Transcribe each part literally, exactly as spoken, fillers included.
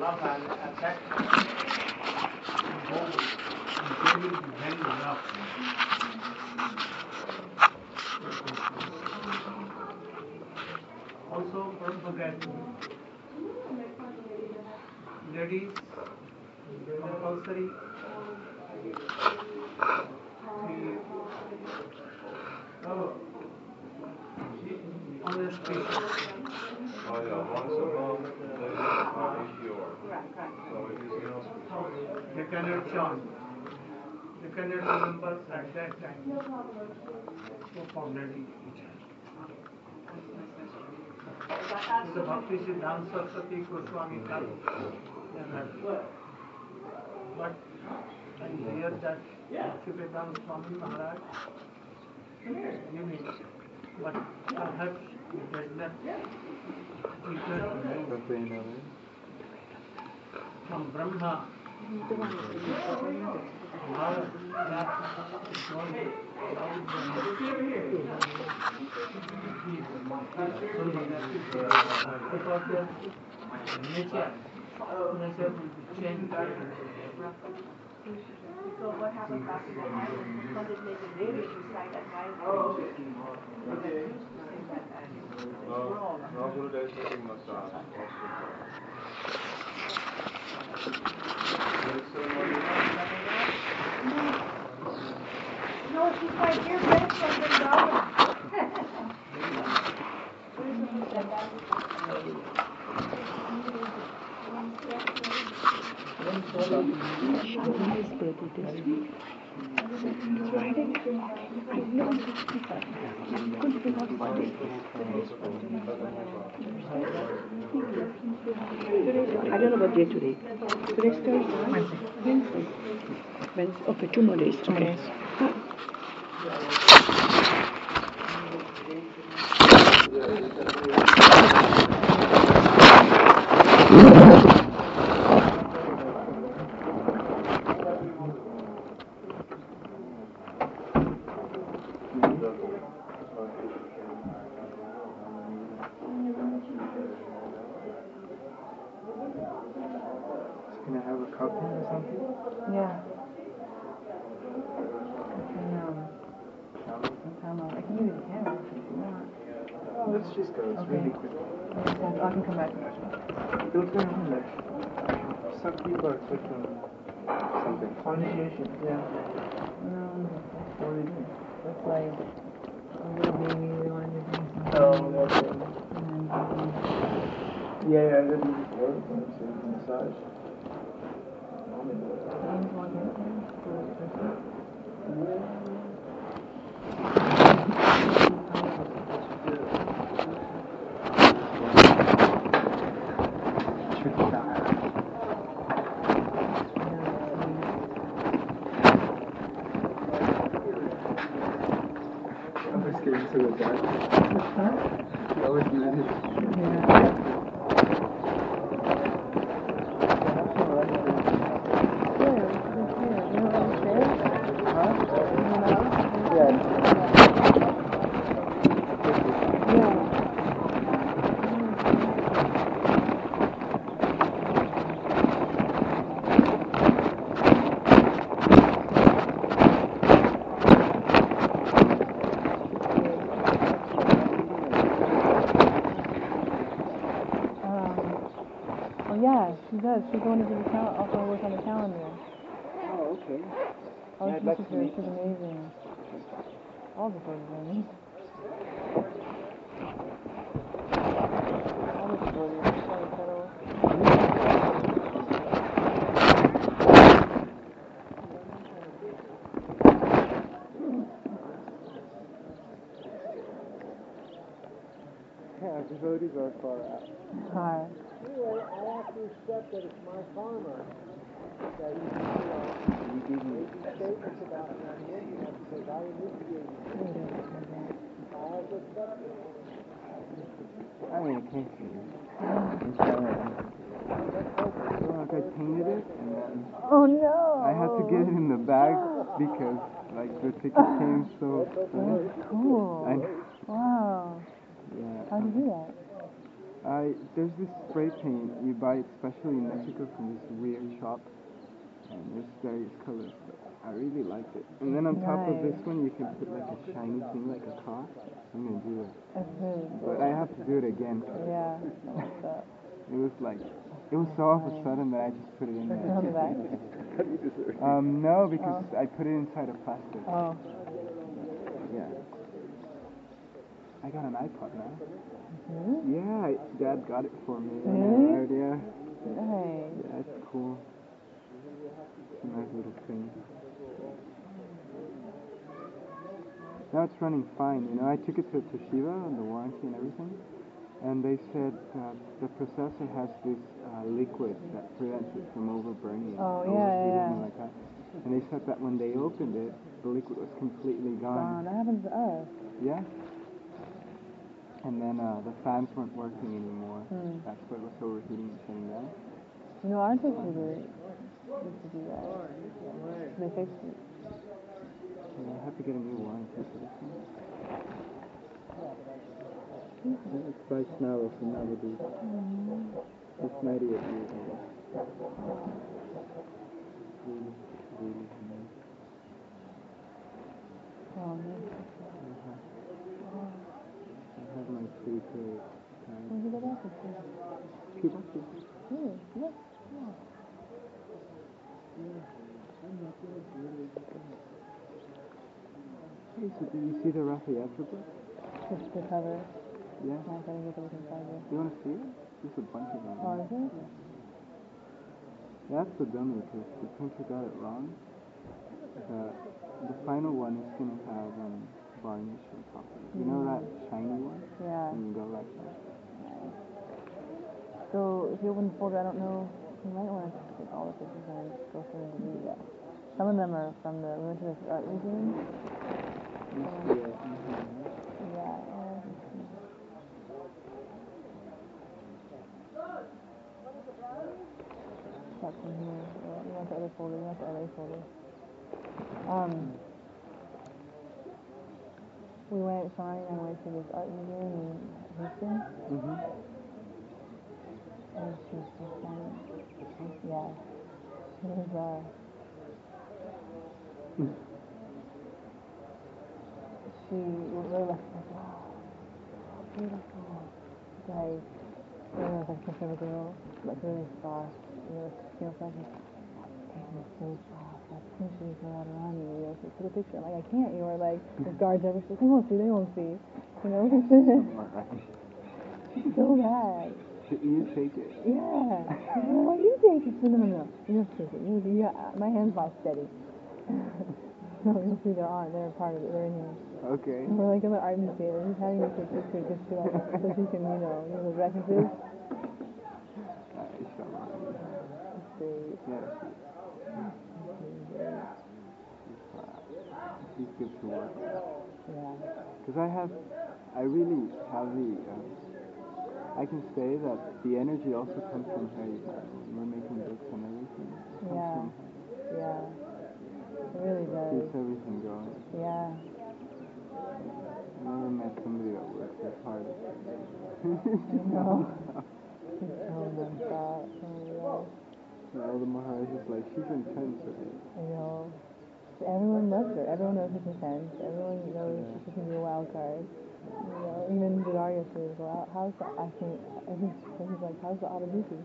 love and affect go very, very rough. Also propagating ladies compulsory oh, on the street. Oh yeah, once a month, ladies are pure. So it is inauspicious. They cannot chant. They cannot remember at that time. So for ladies. The Bhakti Siddhanta Saraswati Goswami Thakur. But I hear that Bhaktivedanta Swami Maharaj giving, but perhaps he does not equal to me. From Brahma, how that is going because the nature, nature will change. So what happens after that night when Pandit makes a daily recite at night? Oh, okay. Okay. No, no Gurudev is taking massage. No, she's my dear friend from Vrindavan. Shani's birthday this week. It's Friday. I know it's Friday. I couldn't figure out what day it is. I don't know what day today. Today's Thursday. Wednesday. Wednesday. Wednesday. Okay, two more days. Two more days. Can I have a copy or something? Yeah. I can, um, download. I can give you the camera if you want. Oh, let's just go. It's Okay. really quick. I can come back. Those are like, some people are taking something. Initiation, yeah. No, that's what it is. That's like a little baby, they want to do something. Oh, okay. And then, Yeah, yeah, I did it before. It's a massage. James want to get there for Christmas. Tricky time. I was getting to the dark. Huh? I was doing it. Yeah. She does. She's going to do the cal- also work on the calendar. Oh, okay. Oh, Yeah, I'd she's, like to super, meet she's her. amazing. All the devotees are amazing. All the devotees are so incredible. Yeah, devotees are far out. Hi. Anyway, I have to accept that it's my farmer that you know, You gave me making statements about me on the internet because I initiated it. I have to accept it. I mean, I can't see it. Inshallah. So like I painted it and then Oh no! I had to get it in the bag because like the ticket came so soon. Cool. I, Wow. yeah. How did you do that? I there's this spray paint you buy it specially in Mexico from this weird shop, and there's various colors. But I really liked it. And then on top of this Nice. one, you can put like a shiny thing like a car. I'm gonna do that. That's really But I have to do it again. Yeah. What's up? It was like, it was so all of a sudden that I just put it in Is there. it on the back? Um, no, because Oh. I put it inside a plastic. Oh. Yeah. I got an iPod now. Hmm? Yeah, I- Dad got it for me. Really? Yeah. Nice. Yeah, it's cool. It's a nice little thing. Now it's running fine, you know. I took it to Toshiba and the warranty and everything, and they said uh, the processor has this uh, liquid that prevents it from overburning, Oh, yeah, overheating, yeah, and like that. And they said that when they opened it, the liquid was completely Gone. gone. That happens to us. Yeah. And then uh, the fans weren't working anymore. Hmm. That's what was overheating and shutting down. You know, our Toshiba used to do that. They fixed it. Yeah, I have to get a new warranty for this one. It's by Snarl from Navadu. It's ninety-eight years old. Really, really nice. Oh, man. I have my pretty good time. Where'd you go back to? Cuba, Cuba. Really? Look. Yeah. Hey, so did you see the Raphael book? Just the cover. Yeah. Nice. I didn't get to look inside there. You want to see it? There's a bunch of them. Oh, is it? That's the dummy, because the printer got it wrong. The, the final one is going to have um, varnish on top of it. You know that shiny one? Yeah. And you go like that. Nice. So, if you open the folder, I don't know, you might want to take all the pictures and go through and delete that. Some of them are from the, we went to this art museum. Must be a museum. Yeah. uh, let's see. That's from here. Yeah, we went to other folder, we went to L A folder. Um, we went, Shawnee and I went to this art museum in Houston, Mm-hmm. and she was so funny. Yeah. She was, uh, she really like, like, wow, so beautiful. Like, you know, it's like a picture of a girl, like really soft, you know, skin flesh, like, taking it so soft, like pushing her out around you, you know, so take a picture. I'm like, I can't, you know, like, the guards ever say, they won't see, they won't see, you know. She's so bad. You take it. Yeah. She's like, you take it. No, no, no. You have to take it. You, you, my hand's not steady. No, you'll see there aren't. They're part of it. They're in here. Okay. And we're like in the art museum, and he's having me take pictures because she like, so she can, you know, use those references. Uh, inshallah. Let's see. Yeah, she, she's, uh, she's good to work with. Yeah. Because I have, I really have the, um, I can say that the energy also comes from her, you know, when we're making books and everything. It comes Yeah. from her. Yeah. It really does. Keeps everything going. Yeah. I never met somebody that works as hard as her. I know. She's so non-stop. Oh my gosh. And all the Maharaj is like, she's intense, right? I know. Everyone loves her. Everyone knows she's intense. Everyone knows Yeah. she can be a wild card. You know, even Dario says, well, how's the, I think, every, he's like, how's the Autobuki?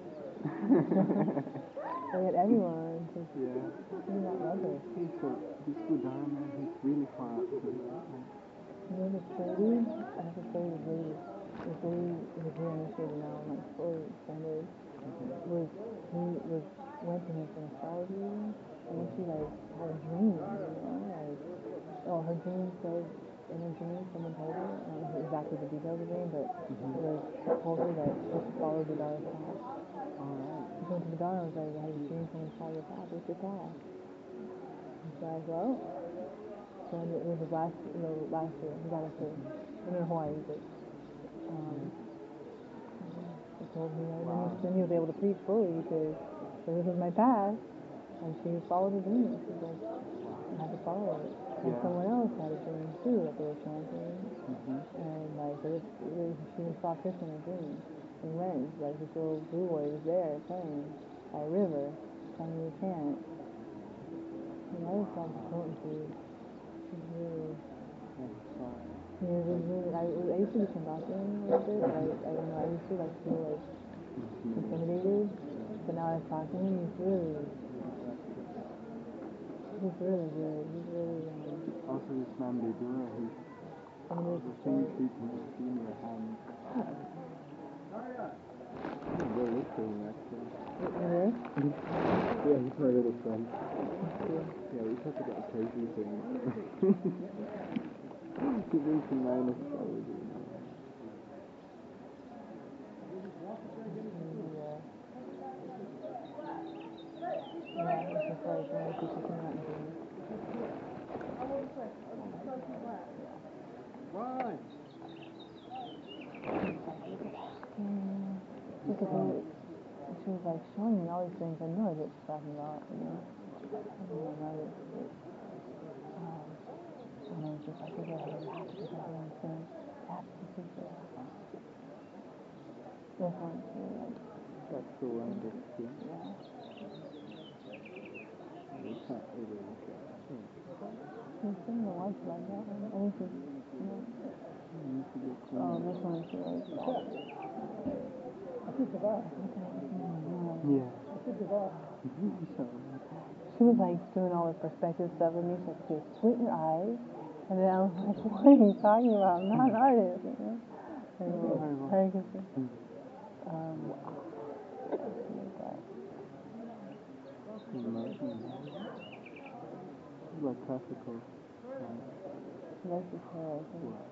So yet everyone just, Yeah. do not love her. Hey, so this Budara man, he's really far out here. Right? You know this lady, I have to show you this lady. This lady is very initiated now, like fully extended. Was, he was, went to him for an astrology reading, and then she like had a dream, you know, like, oh, her dream said, in her dream, someone told her, I don't know exactly the details of the dream, but Mm-hmm. it was told her that she should follow Budara's path. Alright. She went to Budara and was like, I had a dream someone follow your path. What's your path? He's like, well, so it was his last, you know, last year. He got into, in Hawaii, but, um, he told me that. Then, he, then he was able to preach fully because, so this is my path. And she followed her dream. She's like, I had to follow it. And Yeah. someone else had a dream too that they were chanting. Mm-hmm. And like, so this, she even saw Krishna in her dream. we went, like this little blue boy was there playing by a river, playing with a chant. You know, I just got the potency. It was really, yeah, it was really, I, I used to be Shambhasin a little bit, but I, I don't know, I used to like feel like intimidated, but now I've talked to him, he's really, he's really good, he's really, um, Also, this man Bidura, he, I mean, the thing he treats me, I see in your hand. I'm very look for him, actually. really? Yeah, he's my little friend. Yeah, we talk about crazy things. He brings to mind astrology. Yeah. Yeah, it's just like one of the people coming out and doing it. Why? Mm, because he, she was like showing me all these things. I know what she's talking about, you know. I don't know about it, but, um, and I was just like, okay, you have to get that one thing. You have to see it. This one, yeah. That's the one that's here. Yeah. We can't really look at it. Hmm. There's some of the ones like that one. I think she's, you know. You need to get clean. Oh, this one is like that. Yeah. So, She was like doing all the perspective stuff with me. She's like, okay, squint your eyes. And then I was like, what are you talking about? I'm not an artist, you know? Anyway, Hare Krishna. Um, emotion. Like classical. Um, This is her, I think. wow.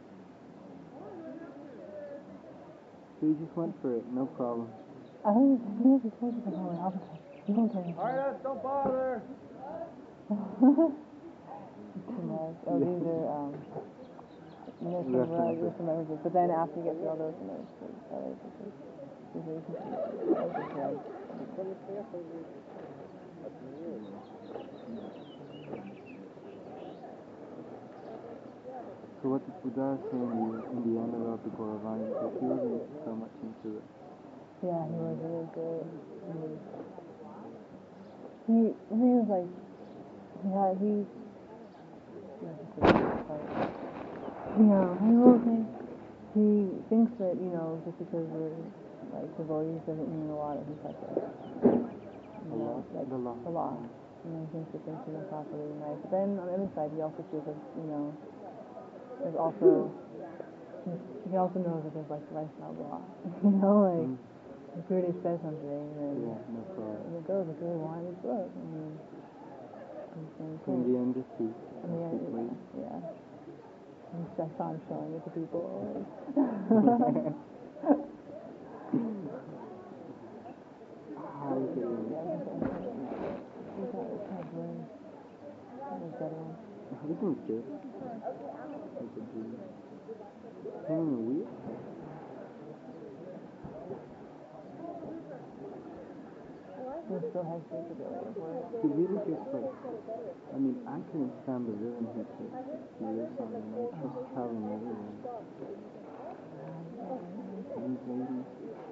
So you just went for it, no problem. I don't even know if you told you that. Oh, I was like, you don't tell me. Alright, don't bother! Too much. Oh, these are, um, there's some rug, there's some references. But then after you get through all those, some other stuff, other pictures. These are, you can see, like this rug. So what did Buddha say in the, in the end about the Gauravani? Because he wasn't so much into it. Yeah, he was really good. He was, he, I mean, he was like, he had, he, yeah, he will think, he thinks that, you know, just because we're, like, devotees doesn't mean a lot of his like, you know, like, The law. the law. You know, he thinks that things are done properly and right. But then, on the other side, he also feels like, you know, there's also, he also knows that there's, like, lifestyle law. You know, like, Mm. if we already said something, then Yeah, no problem. and it goes if we want this book. I mean, he's saying, So in the end, just he, in the end, just leave. yeah, yeah. He's just on showing it to people. Like. How is it in? Yeah, I think that was it. We got it kind of blurry. That was better one. This one's good. Like a dream. Him in the wheel? He still has visibility of words. He really just like, I mean, I couldn't stand the rhythm he, he, he lives on, you know, just traveling everywhere. These ladies.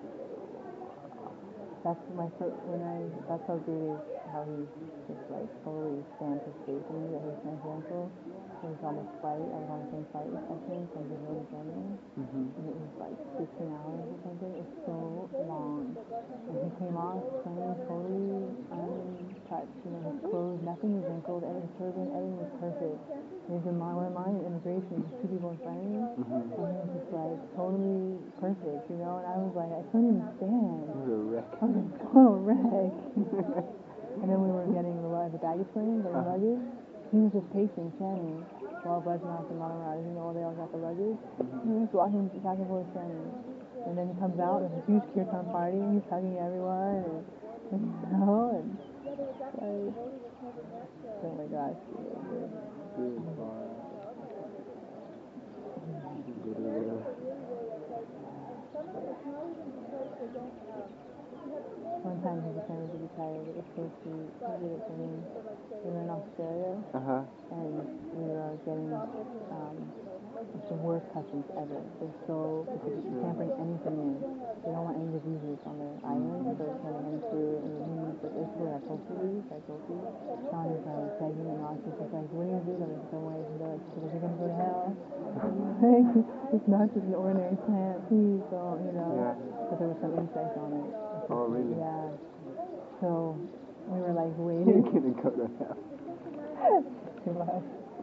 That's my so when I that's how good is how he just like totally stands his space for me that he's transcendental. I was on this flight, I was on the same flight with him from Brazil to Germany, Mm-hmm. and it was like fifteen hours or something. It was so long, and he came off the plane totally untouched. You know, his clothes, nothing was wrinkled, every his turban, everything was perfect. And he's in my one of mine in immigration, just two people in front of me, Mm-hmm. and he was just like totally perfect, you know. And I was like, I couldn't even stand. It was a wreck. I was a total wreck. And then we were getting the, the baggage claim, getting Uh-huh. luggage. He was just pacing, chanting, while Bajnath and Maharaj, you know, they all got the luggage. Mm-hmm. He was just walking back and forth chanting. And then he comes out, there's a huge kirtan party, and he's hugging everyone, and, and you know, and like, oh my gosh, it was good. Good bar. Good weather. One time he pretended to be tired. It was so sweet. He did it for me. We were in Australia, Uh-huh. and we were getting um, It's the worst customs ever. They're so, because you can't bring anything in. They don't want any diseases on their island, so it's sending any food. And he needs, like, it's where I tofu is, I tofu. Sean is like begging and asking, she's like, what do you do? I'm like, don't worry, she's like, she's like, you're gonna go to hell. Like, it's not just an ordinary plant, please don't, you know? Yeah. But there was some insect on it. Oh, really? Yeah. So, we were like You're waiting. gonna go to hell. Too much.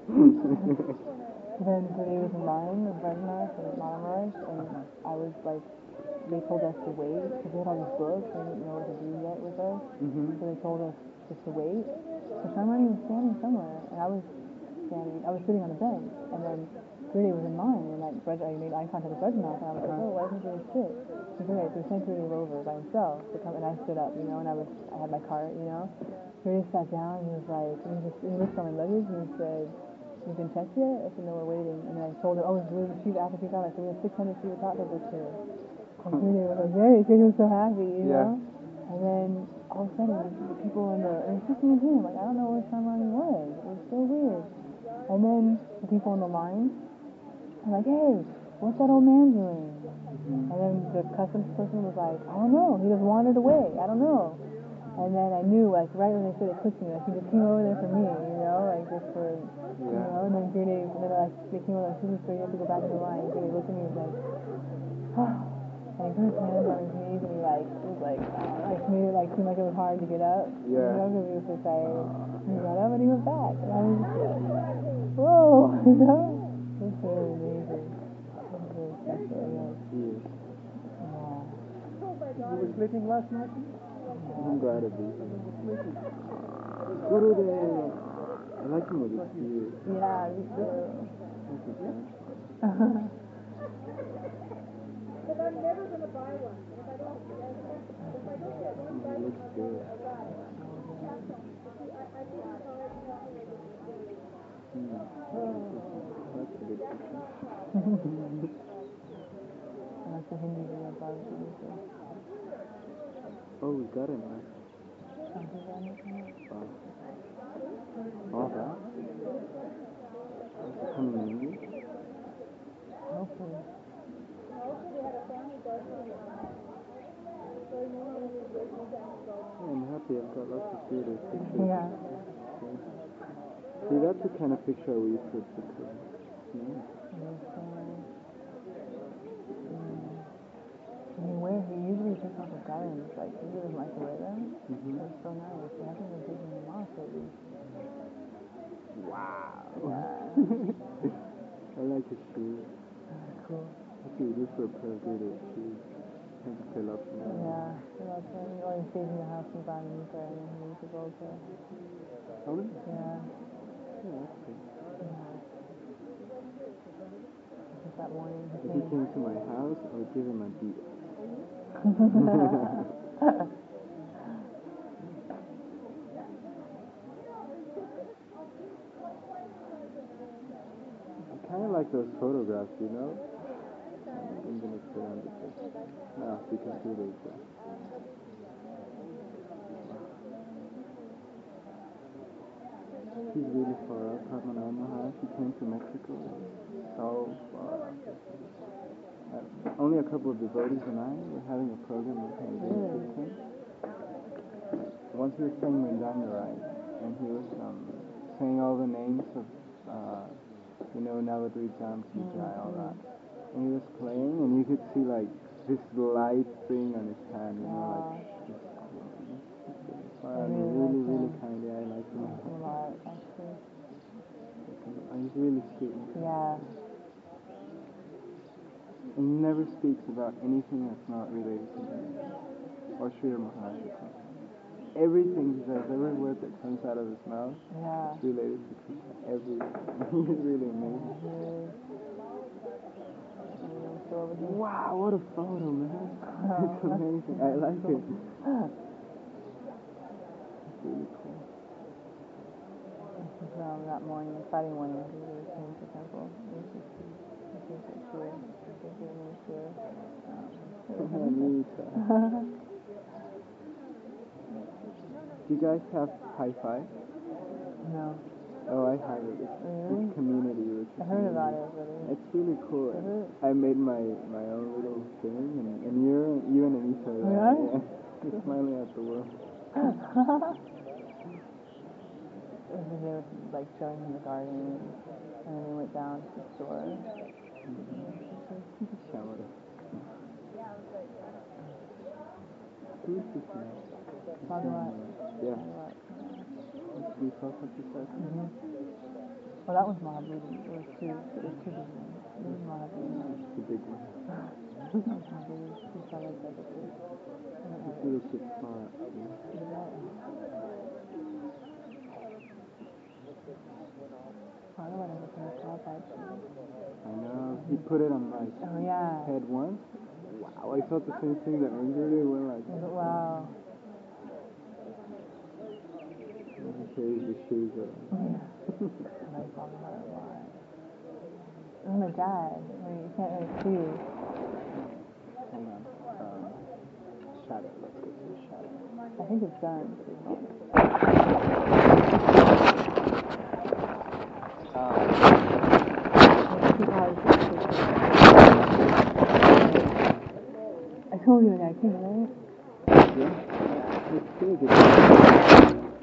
Then Brittany was in line with Ragnar and Manamaraj, and I was like, they told us to wait, because we had all these books, they didn't know what to do yet with us, Mm-hmm. so they told us just to wait. So Shamrani was standing somewhere, and I was standing, I was sitting on the bench, and then Brittany was in line, and I, I made eye contact with Ragnar, and I was like, oh, why doesn't Brittany sit? He's okay, so we sent Brittany over by himself to come, and I stood up, you know, and I was, I had my cart, you know. Brittany sat down, and he was like, he, just, he looked on my luggage, and he said, you've been checked yet? I said, no, we're waiting. And then I told her, oh, we received after she got it. So we have six hundred Shiva Tattvas here. And Brittany was like, yay, because he was so happy, you Yeah. know? And then all of a sudden, the people in the, it was just me and him. Like, I don't know where Shamrani was. It was so weird. And then the people in the line were like, hey, what's that old man doing? Mm-hmm. And then the customs person was like, I don't know. He just wandered away. I don't know. And then I knew, like, right when they said it clicked me, like, he just came over there for me, you know, like, just for, you Yeah. know, and then Brittany, and then, like, they came over, like, sister, you have to go back in the line. And Brittany looked at me and was like, oh. And he put his hands on his knees, and he, like, was like, uh, like, made it, like, seem like it was hard to get up. Yeah. You know, because he was so tired. And he got up, and he went back. And I was just like, whoa, you know? It was really amazing. It was really special, yes. Yes. Yeah. You were sleeping last night? I'm glad to be here. Gurudev. I like him with his beard. Yeah, me too. That's his name. But I'm never going to buy one. If I don't, if I don't get one, He looks good. I, I think it's hard to have it. Hmm. That's a good picture. I like the Hindi video above the music. Oh, we got it now. Something like that. Wow. All that? Is it coming in English? Hopefully. Also, we had a family birthday. So normally we go to family birthday. Yeah, I'm happy I've got lots of theater pictures. Yeah. Okay. See, that's the kind of picture we used to take. Yeah. It was so nice. Mm. He wear, he usually takes off his garlands, like, he really doesn't like to wear them. Mm-hmm. They're so nice. They haven't been taking them off lately. Wow. Yeah. I like his shoes. Cool. Actually, this is a pair of good shoes. I can fill up now. Yeah. So that's why he always stays in the house and buys new pair, and then he needs to go to. Really? Yeah. Yeah, that's good. Yeah. Just that morning he If he came. came to my house, I would give him a deal. I kind of like those photographs, you know? I'm gonna put on the picture. No, because two days ago. He's really far out. Padmanabh Maharaj, he came to Mexico. So far. Uh, only a couple of devotees and I were having a program with him. Really? Him. Once he was playing Mandanga, right? And he was um, saying all the names of, uh, you know, Navadri Jamsi Jai, all that. And he was playing, and you could see like this light thing on his hand, you know, like this. Um, really really, like really him. kind. Yeah, I like him. I like him a lot, actually. And he's really sweet. Yeah. He never speaks about anything that's not related to him. Or Srila Maharaj. Everything he says, every word that comes out of his mouth, Yeah. is related to Krishna. Everything. He's really amazing. Really. Really. So over here. Wow, what a photo, man. Oh, It's amazing. I like cool. it. It's really cool. This is um, that morning, Friday morning, we came to the temple. This is this is the shir. This is the shir. Anita. Do you guys have high five? No. Oh, I have it. It's, Really? it's community. Which I is heard really- about it, but it It's really cool. Is it? I made my, my own little thing, and, and you're, you and Anita are there. Yeah? Yeah. You're smiling at the world. It was they were like showing him the garden, and then they went down to the store. Shower. Who's this now? Bhagavat. Yeah. Bhagavat, yeah. We saw something like that. Mm-hmm. Well, that was Mahabodhi. There was two. There was two big ones. This is Mahabodhi. The big one. That was Mahabodhi. This is like that too. I don't This have it. little kid saw it. Yeah. Is that? Bhagavat has a pair of claw pipes. I know. He put it on my Oh yeah. head once. Wow, I thought the same thing that Ingrid did. Went like, Wow. he carries his shoes around. I like Bhagavat a lot. And my dad. I mean, you can't really see. Hold on. Um, shadow. Let's go to the shadow. I think it's done. I told you when I came, right? Yeah. It's big. It's